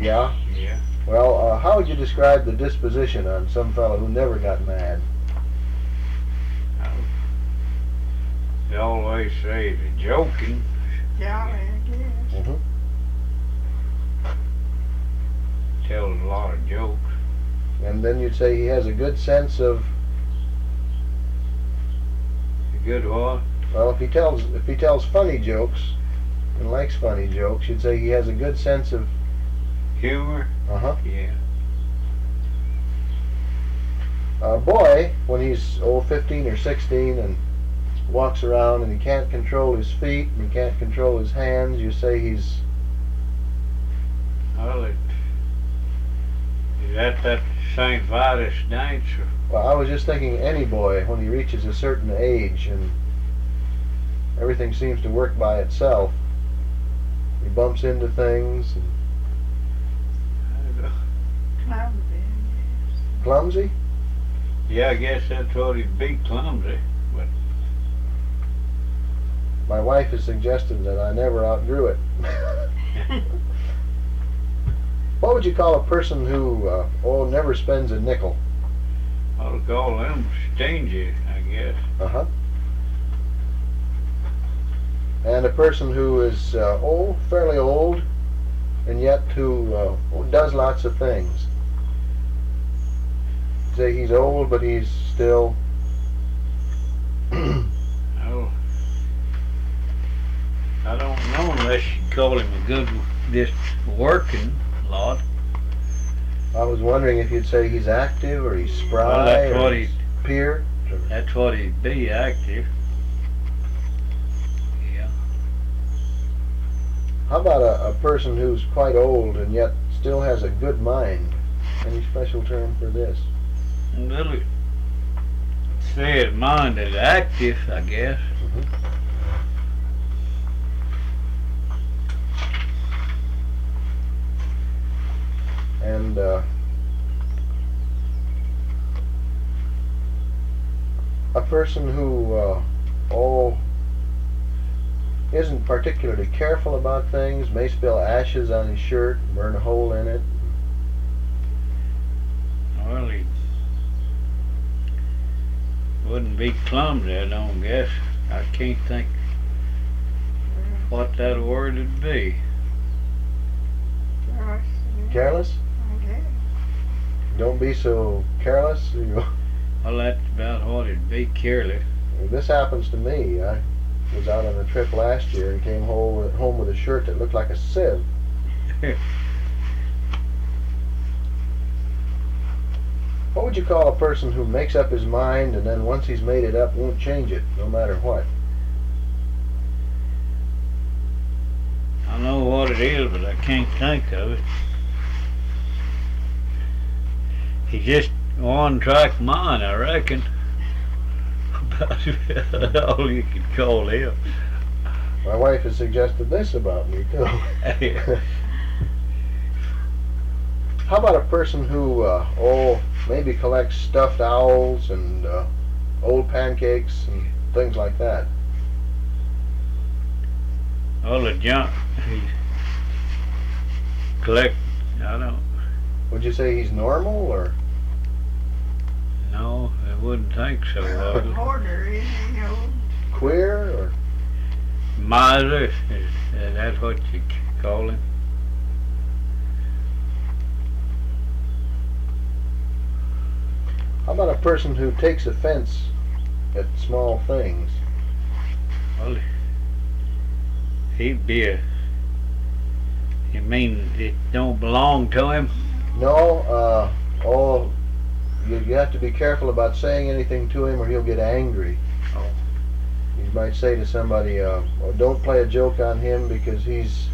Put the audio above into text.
Yeah? Yeah. Well, how would you describe the disposition on some fellow who never got mad? They always say the joking. Jolly, I guess. Mm-hmm. Tells a lot of jokes. And then you'd say he has a good sense of, A good what? well, if he tells funny jokes and likes funny jokes, you'd say he has a good sense of, Humor. uh-huh. Yeah. A boy, when he's 15 or 16 and walks around and he can't control his feet and he can't control his hands, you say he's, Well, is that St. Vitus dance? well, I was just thinking any boy when he reaches a certain age and everything seems to work by itself. He bumps into things and Clumsy, I clumsy. Yeah, I guess that's what he'd be, clumsy. My wife has suggested that I never outgrew it. guess. What would you call a person who, never spends a nickel? I'll call them stingy, I guess. Uh-huh. And a person who is fairly old, and yet who does lots of things. Say he's old, but he's still. Well, I don't know unless you call him a good, just working lot. I was wondering if you'd say he's active or he's spry Well, that's or what he's peer. That's what he'd be, active. Yeah. How about a person who's quite old and yet still has a good mind? Any special term for this? Well, say his mind is active, I guess. And a person who isn't particularly careful about things, may spill ashes on his shirt, burn a hole in it. Well, he wouldn't be clumsy, I don't guess. I can't think what that word would be. Careless? I guess. Don't be so careless. Well, that's about what it'd be, careless. This happens to me. I was out on a trip last year and came home with a shirt that looked like a sieve. What would you call a person who makes up his mind and then once he's made it up won't change it, no matter what? I know what it is, but I can't think of it. He's just one track mind, I reckon. About all you could call him. My wife has suggested this about me too. How about a person who, maybe collects stuffed owls and old pancakes and things like that? All the junk he collect, I don't. Would you say he's normal or? No, I wouldn't think so. Hoarder, isn't he, old? Queer or? Miser, is that what you call him? How about a person who takes offense at small things? Well, he'd be you mean it don't belong to him? No, you have to be careful about saying anything to him or he'll get angry. Oh. You might say to somebody, well, don't play a joke on him because he's